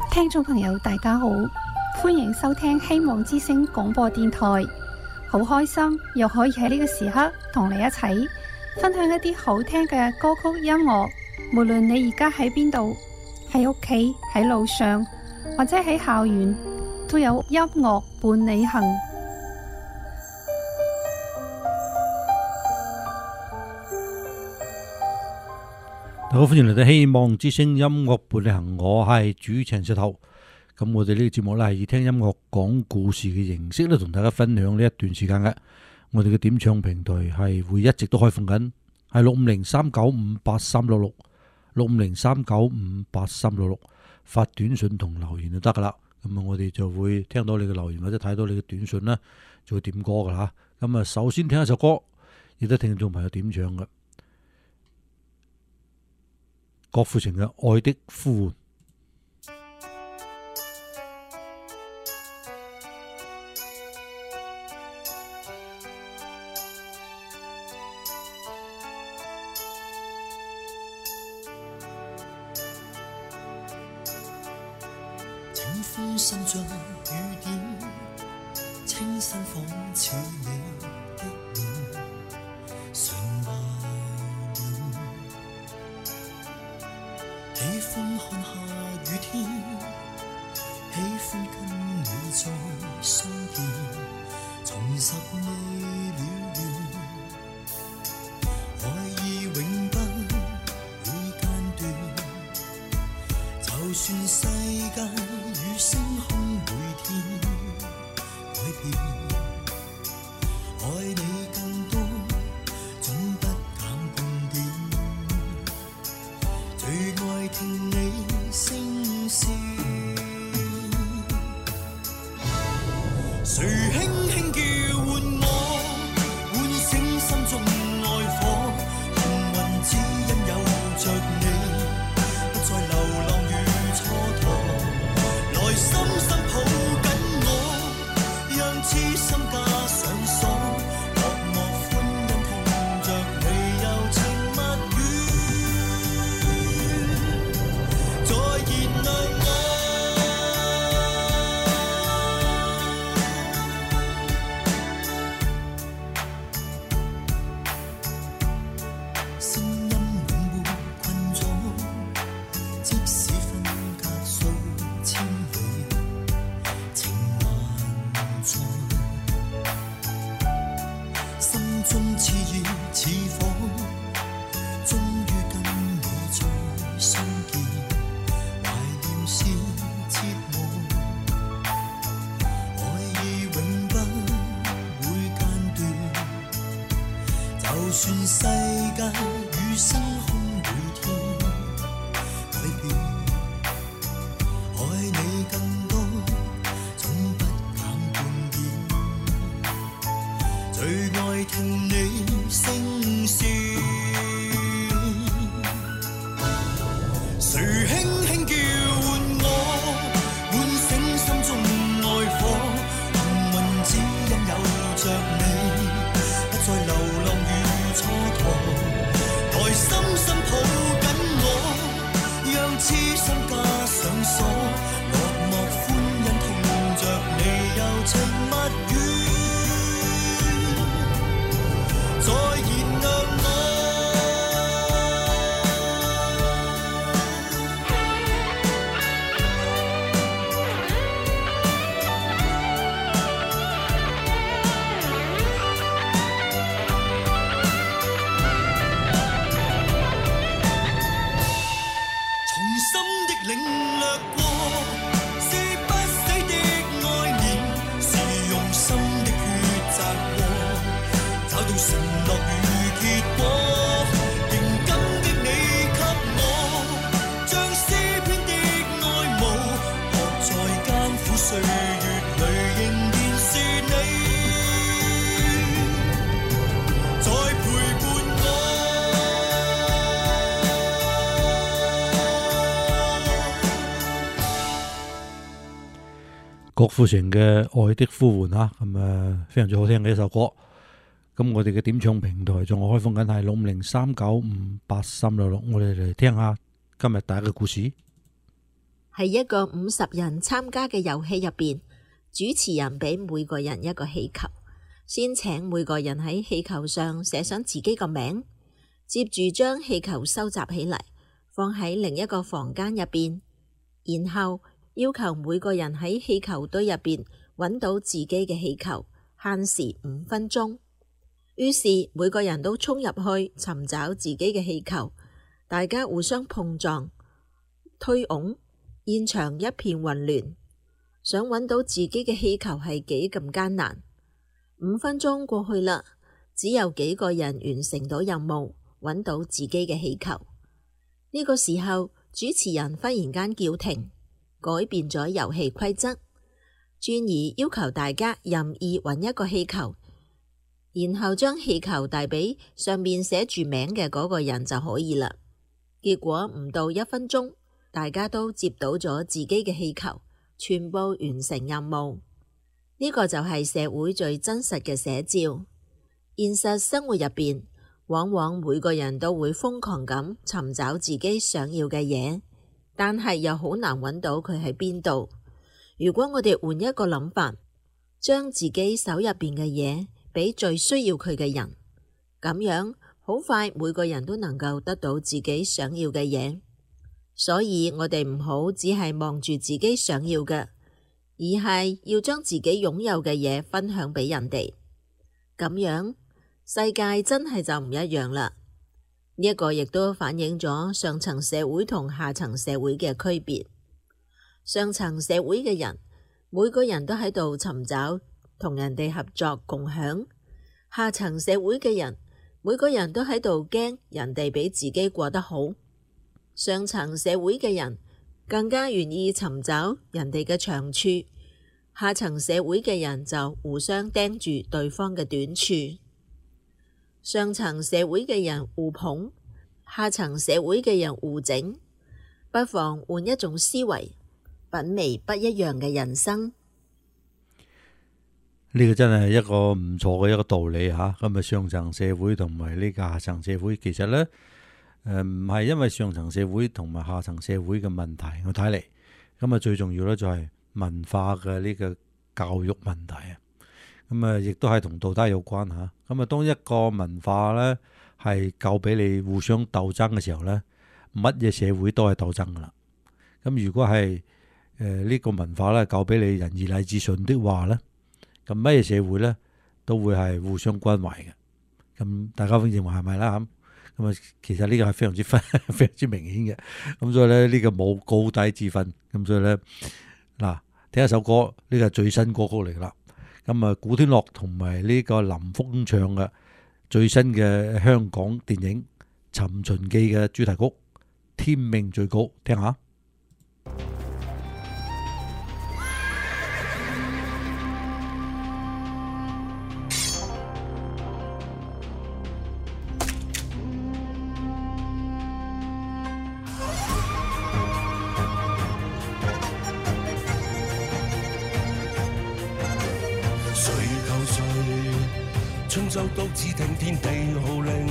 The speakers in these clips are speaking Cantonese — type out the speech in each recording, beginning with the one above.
聽眾朋友大家好，歡迎收聽希望之聲廣播電台。好開心又可以喺呢個時刻同你一齊分享一啲好聽嘅歌曲音樂。無論你而家喺邊度，喺屋企、喺路上或者喺校園，都有音樂伴你行。 大家好，歡迎嚟到希望之聲音樂伴你行，我係主持人石頭。咁我哋呢個節目咧係以聽音樂講故事嘅形式咧，同大家分享呢一段時間嘅。我哋嘅點唱平台係會一直都開放緊，係650-395-8366，650-395-8366，發短信同留言就得噶啦。咁啊，我哋就會聽到你嘅留言或者睇到你嘅短信啦，就會點歌噶啦。咁啊，首先聽一首歌，亦都聽眾朋友點唱嘅。郭富城嘅《愛的呼喚》。 清風滲着雨點，清新仿似你的臉，常懷念。喜歡看下雨天，喜歡跟你再相見，重拾未了緣，愛意永不會間斷，就算世間與星空每天改變，愛你更多總不減半點，最愛聽你聲線，誰輕輕叫喚我，喚醒心中愛火，幸運只因有着你，不再流浪與蹉跎，來深深抱緊我，讓痴心加上鎖，落寞歡欣聽着你柔情蜜語，再燃亮我。聲音永沒困阻，即使分隔數千里，情還在，心中熾熱似火，終於跟你再相見，懷念是折磨，愛意永不會間斷，就算世界與星空每天改變，愛你更多總不減半點，最愛聽你聲線，誰輕輕叫喚我，喚醒心中愛火，幸運只因有着你，不再流浪與蹉跎，來深深抱緊我，讓痴心加上鎖，落寞歡欣聽着你柔情蜜語，再燃亮我。從心的領略過，是不死的愛念，是用心的抉擇過，找到承諾與結果，仍感激你給我，將詩篇的愛慕，學在艱苦歲月裏仍然是你，在陪伴我。 郭富城嘅《愛的呼喚》啊，咁非常之好聽嘅一首歌。咁我哋嘅點唱平台仲開放緊係650-395-8366，我哋嚟聽下今日第一個故事。 喺一個50人參加嘅遊戲入邊，主持人俾每個人一個氣球，先請每個人喺氣球上寫上自己個名，接住將氣球收集起嚟，放喺另一個房間入邊，然後要求每個人喺氣球堆入邊揾到自己嘅氣球，限時5分鐘。於是每個人都衝入去尋找自己嘅氣球，大家互相碰撞、推擁，現場一片混亂。想揾到自己嘅氣球係幾咁艱難。5分鐘過去啦，只有幾個人完成到任務，揾到自己嘅氣球。呢個時候，主持人忽然間叫停，改變咗遊戲規則，轉而要求大家任意揾一個氣球，然後將氣球遞俾上面寫住名嘅嗰個人就可以啦。結果唔到1分鐘，大家都接到咗自己嘅氣球，全部完成任務。呢個就係社會最真實嘅寫照。現實生活入邊，往往每個人都會瘋狂咁尋找自己想要嘅嘢，但係又好難揾到佢喺邊度。如果我哋換一個諗法，將自己手入邊嘅嘢俾最需要佢嘅人，咁樣好快每個人都能夠得到自己想要嘅嘢。所以我哋唔好只係望住自己想要嘅，而係要將自己擁有嘅嘢分享俾人哋。咁樣世界真係就唔一樣啦。呢一個亦都反映咗上層社會同下層社會嘅區別。上層社會嘅人，每個人都喺度尋找同人哋合作共享；下層社會嘅人，每個人都喺度驚人哋比自己過得好。上層社會嘅人更加願意尋找人哋嘅長處，下層社會嘅人就互相盯住對方嘅短處。上層社會嘅人互捧，下層社會嘅人互整。不妨換一種思維，品味不一樣嘅人生。 呢個真係一個唔錯嘅一個道理吓。咁啊，上層社會同埋呢個下層社會，其實呢，唔係因為上層社會同埋下層社會嘅問題，我睇嚟，咁啊最重要咧就係文化嘅呢個教育問題啊。咁啊，亦都係同道德有關吓。咁啊，當一個文化咧係教俾你互相鬥爭嘅時候咧，乜嘢社會都係鬥爭噶啦。咁如果係呢個文化咧教俾你仁義禮智信的話咧，咁乜嘢社會咧都會係互相關懷嘅。咁大家認為係咪啦？咁啊，其實呢個係非常之明顯嘅。咁所以咧呢個冇高低之分。咁所以咧嗱，聽一首歌，呢個係最新歌曲嚟噶啦。咁啊，古天樂同埋呢個林峰唱嘅最新嘅香港電影《尋秦記》嘅主題曲《天命最高》，聽下。 春秋都只聽天地號令，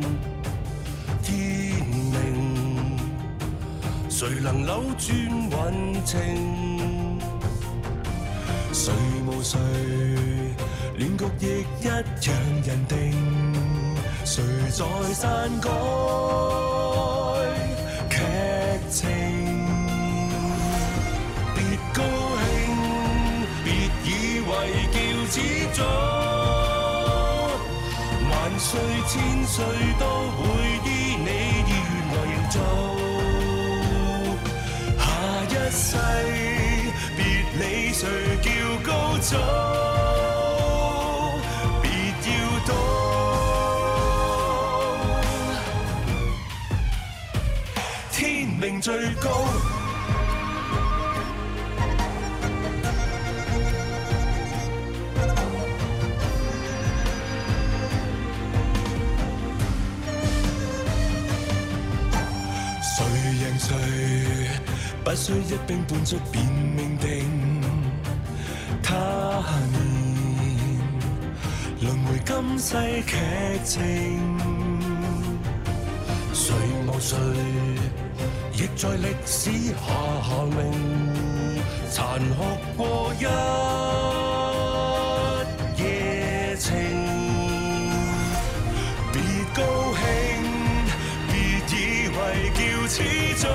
天命誰能扭轉運程？誰無誰，亂局亦一樣人定。誰在篡改劇情？別高興，別以為叫始終。萬歲千歲都會依你意願來營造，下一世別理誰叫高祖，別要躲，天命最高。誰不需一兵半卒便命定，他年輪迴今世劇情， 谁无谁，亦在历史下效命，残酷过一夜情。别高兴，别以为叫始早，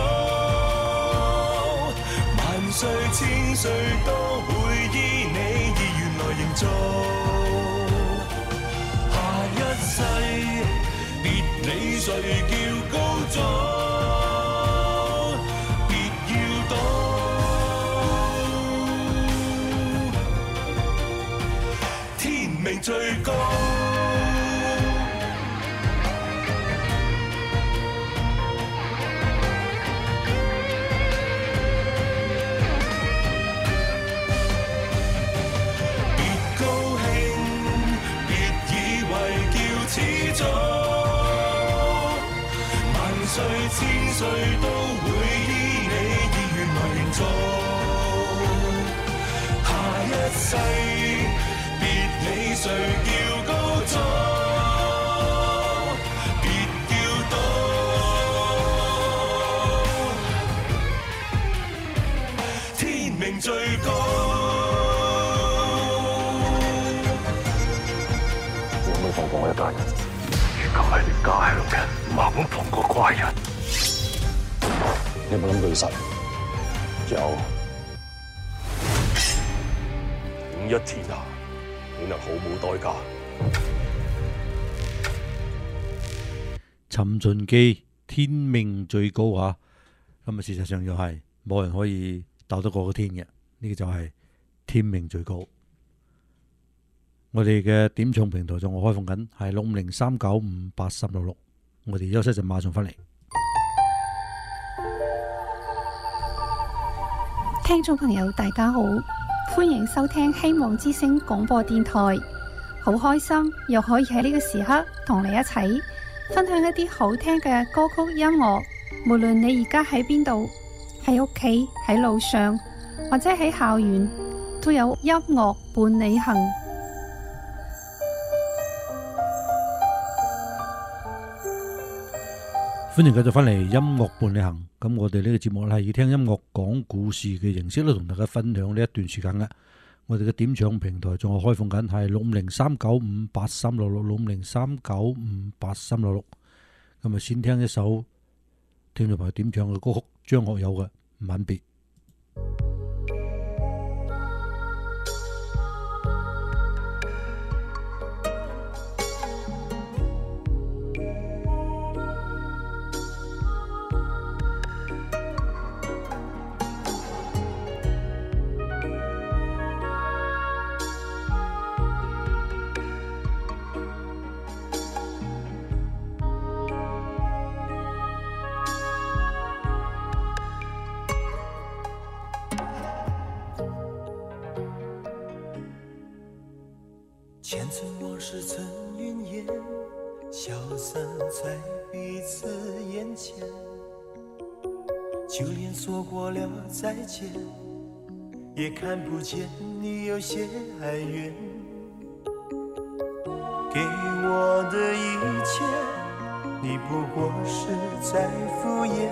万岁千岁都会依你意愿来营造。下一世，别理谁叫高祖，别要躲，天命最高。始早，万岁千岁都會依你意願來營造。下一世，別理誰叫高祖，別叫躲，天命最高。 有冇放過我一家人？如果係你家鄉嘅，唔肯放過怪人。你有冇諗過要殺人？有。五一天下，你能毫無代價。 尋秦記天命最高啊！咁啊，事實上又係冇人可以鬥得過個天嘅，呢個就係天命最高。我哋嘅點唱平台仲開放緊，係65039583666。我哋休息陣，馬上翻嚟。 聽眾朋友，大家好，歡迎收聽希望之聲廣播電台。好開心又可以喺呢個時刻同你一齊分享一啲好聽嘅歌曲音樂。無論你而家喺邊度，喺屋企、喺路上或者喺校園，都有音樂伴你行。 歡迎繼續翻嚟音樂伴你行。咁我哋呢個節目係以聽音樂講故事嘅形式咧，同大家分享呢一段時間嘅。我哋嘅點唱平台仲係開放緊，係65039583666，65039583666。咁啊，先聽一首聽眾朋友點唱嘅歌曲，張學友嘅《吻別》。 前尘往事曾云烟，消散在彼此眼前，就连说过了再见，也看不见你有些哀怨。给我的一切，你不过是在敷衍。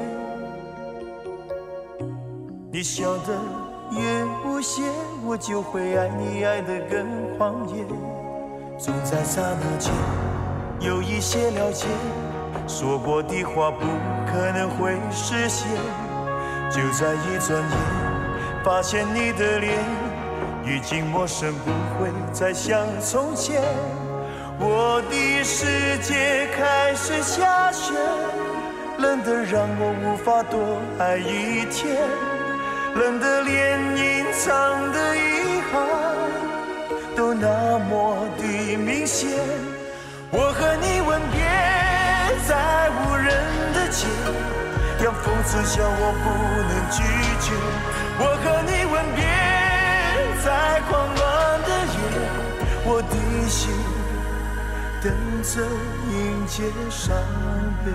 你笑得越无邪，我就会爱你爱得更狂野。总在刹那间有一些了解，说过的话不可能会实现。就在一转眼，发现你的脸已经陌生，不会再像从前。我的世界开始下雪，冷得让我无法多爱一天，冷得连隐藏的遗憾都那么的明显。我和你吻别在无人的街，让讽刺笑我不能拒绝。我和你吻别在狂乱的夜，我的心等着迎接伤悲。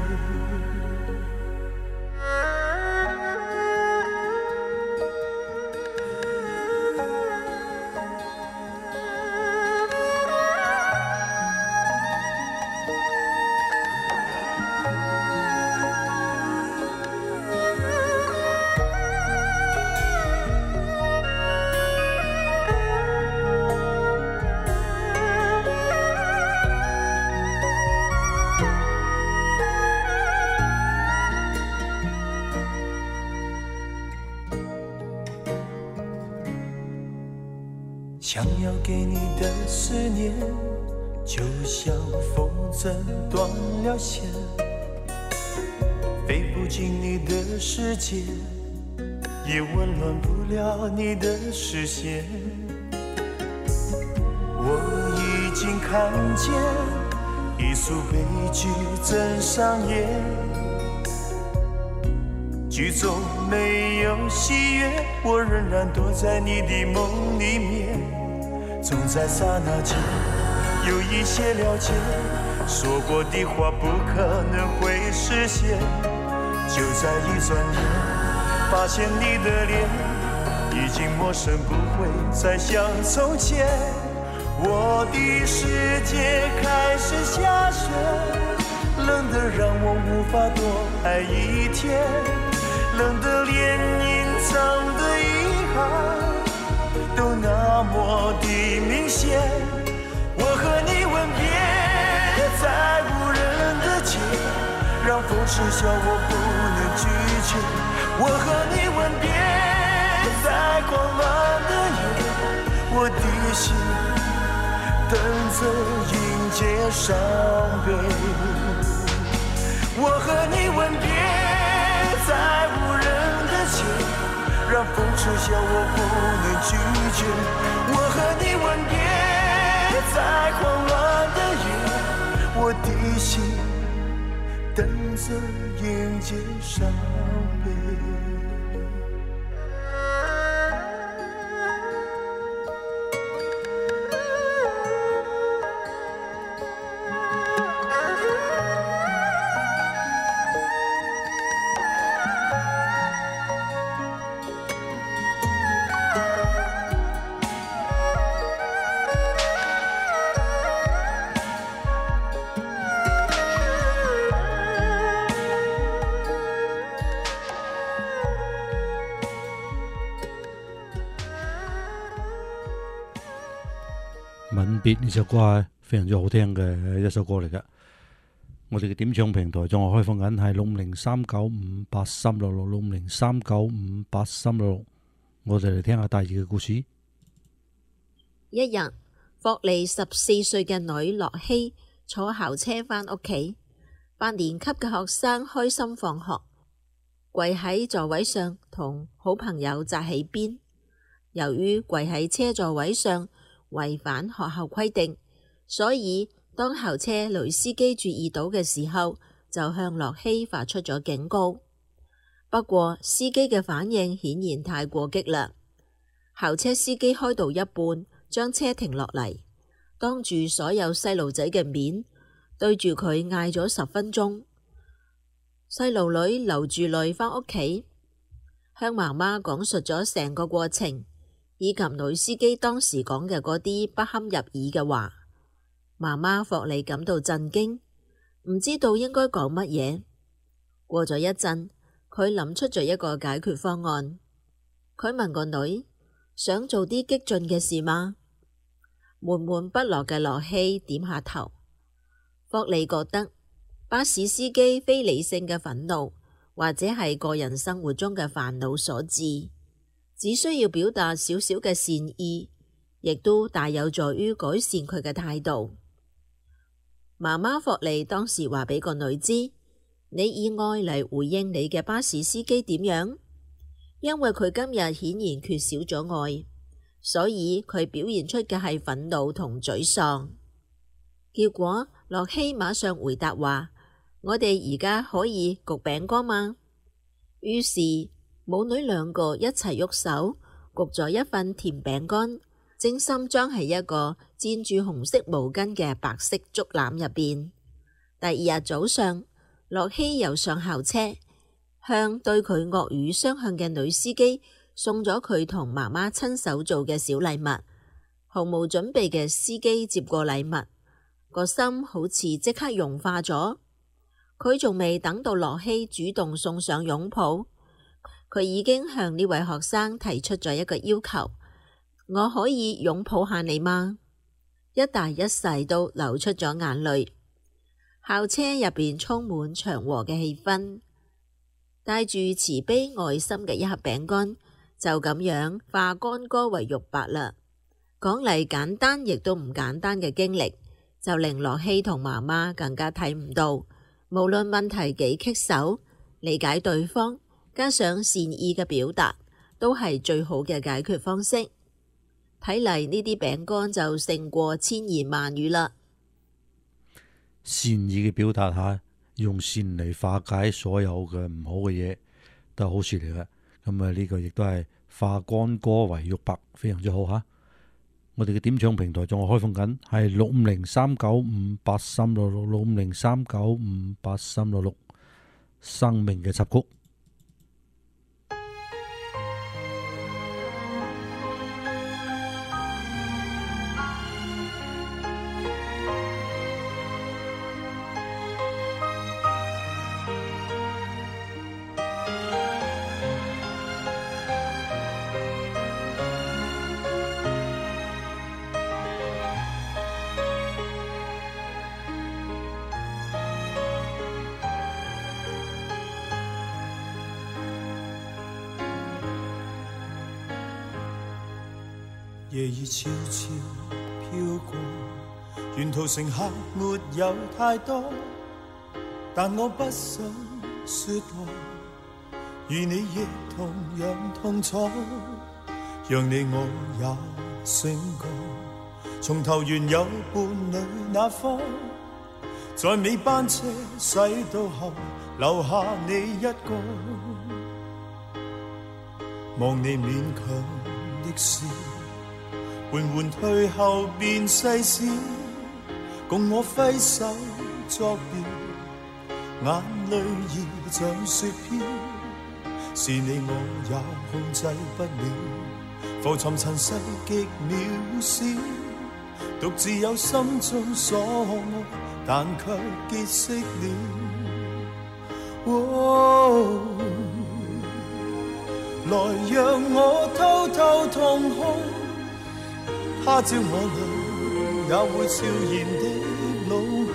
想要给你的思念，就像风筝断了线，飞不进你的世界，也温暖不了你的视线。我已经看见一出悲剧正上演，剧中没有喜悦，我仍然躲在你的梦里面，总在刹那间有一些了解，说过的话不可能会实现，就在一转眼发现你的脸已经陌生，不会再像从前。我的世界开始下雪，冷得让我无法多爱一天，冷得连隐藏的遗憾都那么的明显。我和你吻别在无人的街，让风痴笑我不能拒绝。我和你吻别在狂乱的夜，我的心等着迎接伤悲。我和你吻别在无人的街，让风痴笑我不能拒绝。我和你吻别在狂乱的夜，我的心等着迎接伤悲。 吻別呢首歌係非常之好聽嘅一首歌嚟嘅。我哋嘅點唱平台仲係開放緊，係653958366，653958366。我哋嚟聽下第二嘅故事。 一日，霍利14歲嘅女洛希坐校車返屋企，8年級嘅學生開心放學，跪喺座位上同好朋友扎起邊。由於跪喺車座位上違反學校規定，所以當校車女司機注意到嘅時候，就向洛希發出咗警告。不過司機嘅反應顯然太過激烈，校車司機開到一半，將車停落嚟，當住所有細路仔嘅面，對住佢嗌咗10分鐘。細路女流住淚返屋企，向媽媽講述咗成個過程，以及女司機當時講嘅嗰啲不堪入耳嘅話。媽媽霍利感到震驚，唔知道應該講乜嘢。過咗一陣，佢諗出咗一個解決方案。佢問個女，想做啲激進嘅事嗎？悶悶不樂嘅洛希點下頭。霍利覺得巴士司機非理性嘅憤怒，或者係個人生活中嘅煩惱所致，只需要表達少少嘅善意，亦都大有助於改善佢嘅態度。媽媽霍利當時話俾個女知，你以愛嚟回應你嘅巴士司機點樣？因為佢今日顯然缺少咗愛，所以佢表現出嘅係憤怒同沮喪。結果洛希馬上回答話，我哋而家可以焗餅乾嗎？於是母女兩個一齊喐手焗咗一份甜餅乾，精心裝喺一個沾住紅色毛巾嘅白色竹籃入邊。第二日早上，洛希又上校車，向對佢惡語相向嘅女司機送咗佢同媽媽親手做嘅小禮物。毫無準備嘅司機接過禮物，個心好似即刻融化咗。佢仲未等到洛希主動送上擁抱，佢已經向呢位學生提出咗一個要求，我可以擁抱下你嗎？一大一細都流出咗眼淚。校車入邊充滿祥和嘅氣氛，帶住慈悲愛心嘅一盒餅乾就咁樣化干戈為玉帛啦。 講嚟簡單亦都唔簡單嘅經歷，就令樂希同媽媽更加睇唔到，無論問題幾棘手，理解對方，加上善意嘅表達，都係最好嘅解決方式。睇嚟呢啲餅乾就勝過千言萬語啦。 善意嘅表達下，用善嚟化解所有嘅唔好嘅嘢，都係好事嚟嘅。咁啊，呢個亦都係化干戈為玉帛，非常之好吓。我哋嘅點唱平台仲係開放緊，係6503958366，6503958366，生命嘅插曲。 夜已悄悄飄過，沿途乘客沒有太多，但我不想說話，與你亦同樣痛楚，讓你我也醒覺，從頭原有伴侶那方，在尾班車駛到後，留下你一個，望你勉強的笑，緩緩退後便細小，共我揮手作別，眼淚已像雪飄，是你我也控制不了，浮沉塵世極渺小，獨自有心中所愛，但卻結識了。來讓我偷偷痛哭，他朝我倆也會悄然的老去。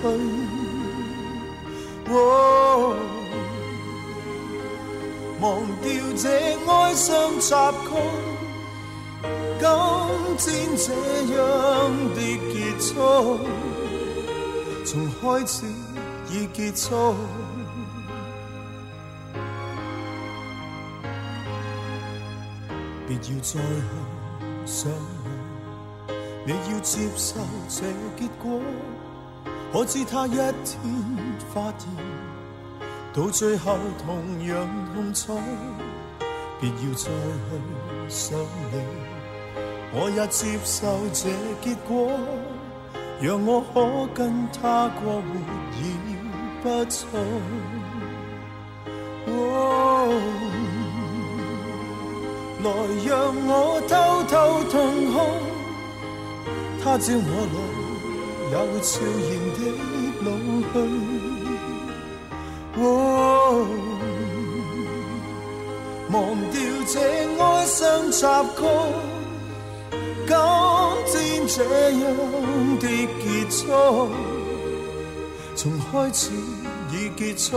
忘掉這哀傷插曲，今天這樣的結束，從開始已結束。別要再去想我，你要接受這結果，可知他一天發現，到最後同樣痛楚。別要再去想你，我也接受這結果，讓我可跟他過活已不錯。來讓我偷偷痛哭，他朝我倆也會悄然的老去。忘掉這哀傷插曲，今天這樣的結束，從開始已結束。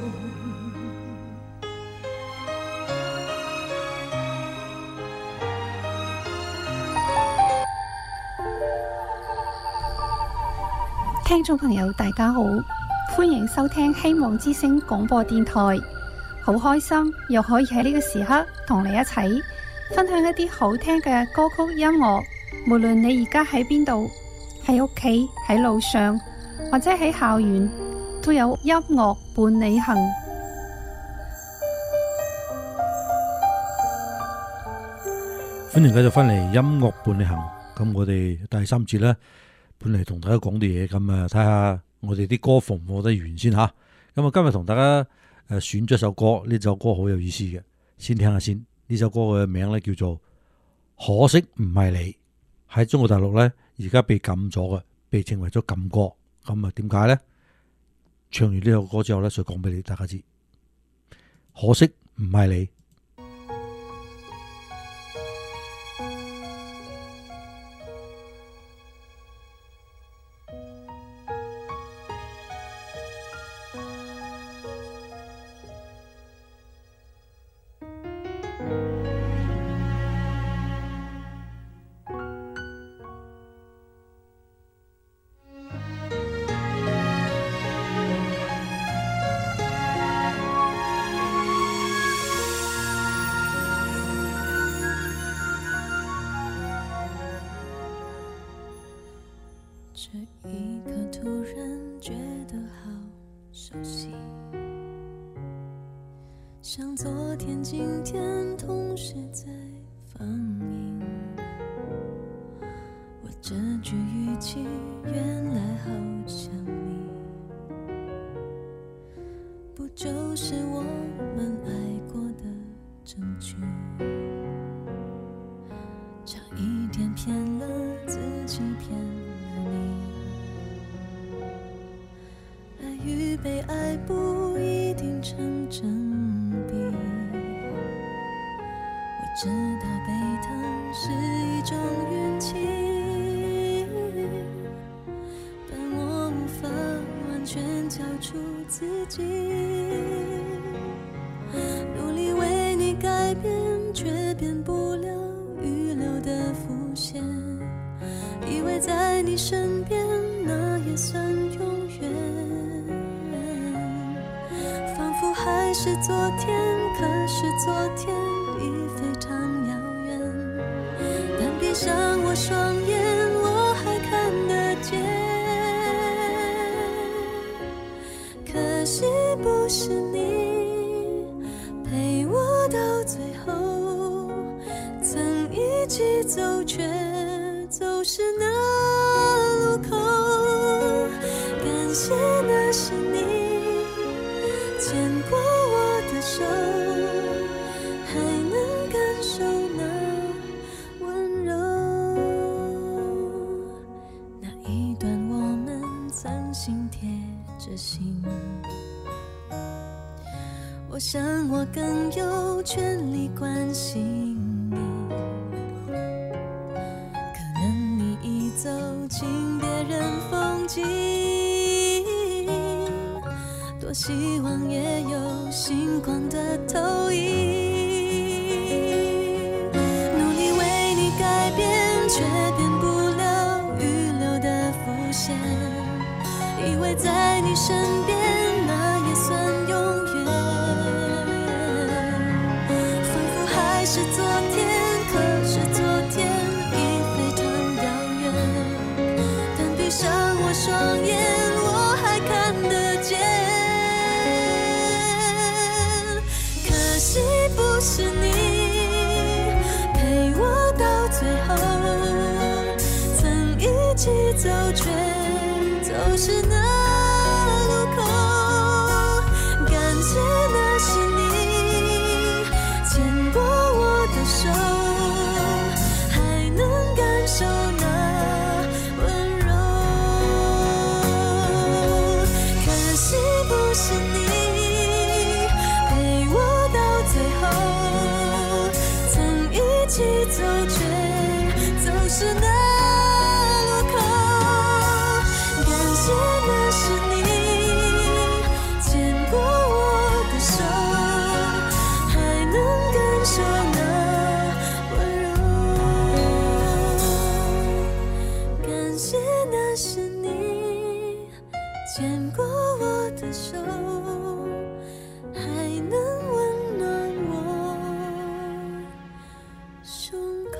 聽眾朋友大家好，歡迎收聽希望之聲廣播電台，好開心又可以喺呢個時刻同你一齊分享一啲好聽嘅歌曲音樂。無論你而家喺邊度，喺屋企、喺路上或者喺校園，都有音樂伴你行。 歡迎繼續翻嚟音樂伴你行。咁我哋第三節呢，本嚟同大家講啲嘢，咁啊睇下我哋啲歌放唔放得完先吓。咁啊今日同大家選咗首歌，呢首歌好有意思嘅，先聽下先。呢首歌嘅名咧叫做《可惜唔係你》，喺中國大陸咧而家被禁咗嘅，被稱為咗禁歌。咁啊點解咧？唱完呢首歌之後咧，再講俾你大家知。可惜唔係你。 这一刻突然觉得好熟悉，像昨天今天同时在放映。我这句语气原来好像你，不就是我们爱过的证据？差一点骗了自己，骗了你。爱与被爱不一定成正比，我知道被疼是一种运气，但我无法完全交出自己，努力为你改变，却变不了预留的伏线，以为在你身边那也算永远，仿佛还是昨天，可是昨天已非常遥远，但闭上我双眼我还看得见，可惜不是你陪我到最后，曾一起走却走失那路口，感谢那是你牵过我的手，还能感受那温柔，那一段我们曾心贴着心，我想我更有权利关心你，可能你已走进别人风景，多希望也有星光的投影，努力为你改变，却变不了预留的伏线，以为在你身边那也算永远，仿佛还是昨天，可是昨天已非常遥远，但闭上我双眼我还看得见，可惜不是你陪我到最后，曾一起走却走失那路口，感谢那是你牵过我的手，还能感受那温柔，可惜不是你陪我到最后，曾一起走却走失那路口，感谢那是你牵过我的手，还能感受那温柔，感谢那是你牵过我的手，还能温暖我胸口。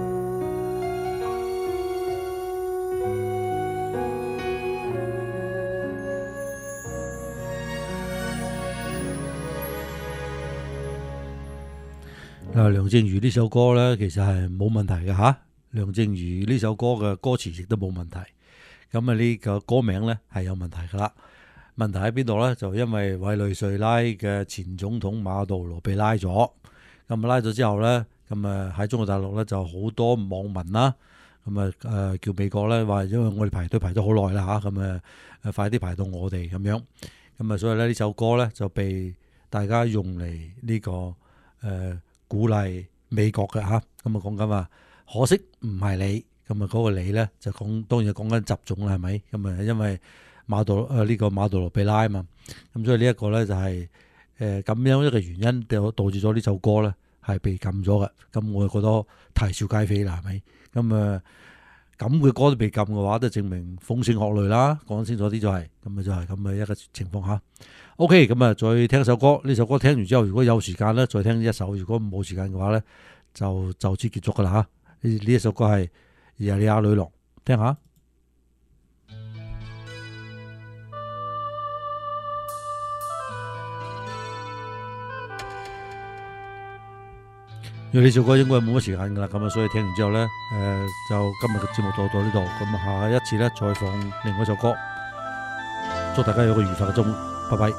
梁靜茹呢首歌呢，其實係冇問題嘅吓。梁靜茹呢首歌嘅歌詞亦都冇問題。咁啊呢個歌名呢係有問題噶啦。問題喺邊度呢？就因為委內瑞拉嘅前總統馬杜羅被拉咗。咁拉咗之後呢，咁啊喺中國大陸呢就好多網民啦。咁啊叫美國呢話，因為我哋排隊排咗好耐啦吓，咁啊快啲排到我哋咁樣。咁啊所以呢首歌呢就被大家用嚟呢個鼓勵美國嘅嚇，咁啊講緊話，可惜唔係你，咁啊嗰個你咧就講當然講緊習總啦，係咪？咁啊因為呢個馬杜羅被拉啊嘛，咁所以呢一個咧就係咁樣一個原因，導致咗呢首歌咧係被禁咗嘅。咁我就覺得啼笑皆非啦，係咪？咁啊咁嘅歌都被禁嘅話，都證明風聲鶴唳啦。講清楚啲就係咁啊，就係咁嘅一個情況嚇。OK，咁啊，再聽首歌。呢首歌聽完之後，如果有時間咧，再聽一首；如果冇時間嘅話咧，就此結束噶啦嚇。呢一首歌係《耶利亞女郎》，聽下。 因為呢首歌應該冇乜時間噶啦，咁啊，所以聽完之後呢，就今日嘅節目到呢度，咁下一次呢，再放另外一首歌，祝大家有個愉快嘅週末，拜拜。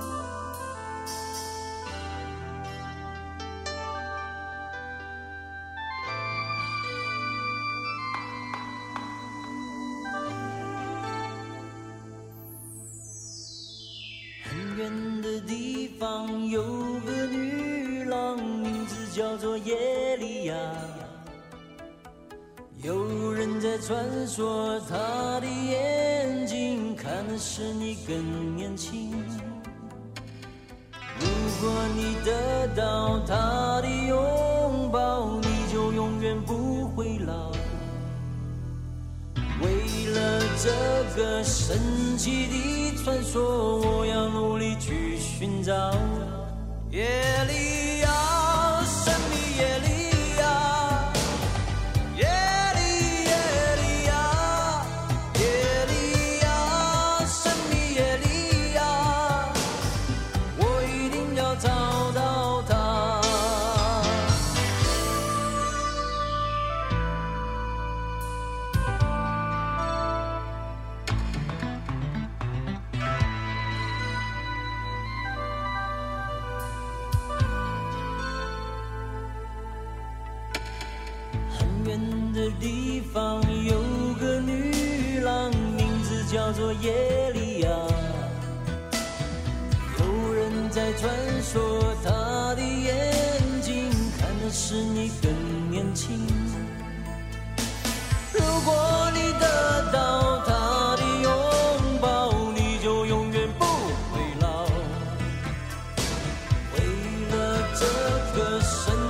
很远的地方有个女郎，名字叫做耶利亚。有人在传说，她的眼睛看的是你更年轻。如果你得到她的拥抱，你就永远不会老。为了这个神奇的传说，我要努力去寻找。耶利亚，神秘耶利亚，耶利亚，耶利亚，神秘耶利亚，我一定要找到她。远的地方有个女郎，名字叫做耶利亚。有人在传说，她的眼睛看的是你更年轻。如果你得到她的拥抱，你就永远不会老。为了这个神